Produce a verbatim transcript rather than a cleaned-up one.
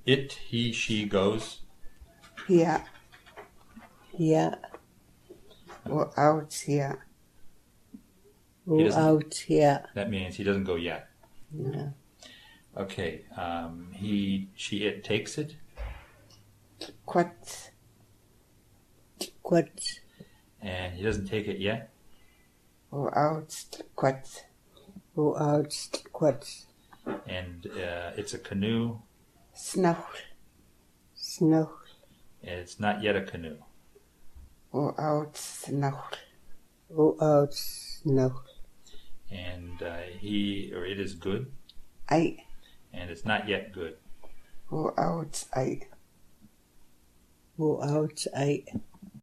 It, he, she goes. Here. Here. Or out here. He Or doesn't- out here. That means he doesn't go yet. No. Okay. Um, he, she, it takes it. Quat. Quat. And he doesn't take it yet. Or out. Quat. Or out. Quat. And uh, it's a canoe. Snow. Snow. And it's not yet a canoe. Or out. Snow. Or out. Snow. And uh, he or it is good. I. And it's not yet good. Or out. I. Or out. I.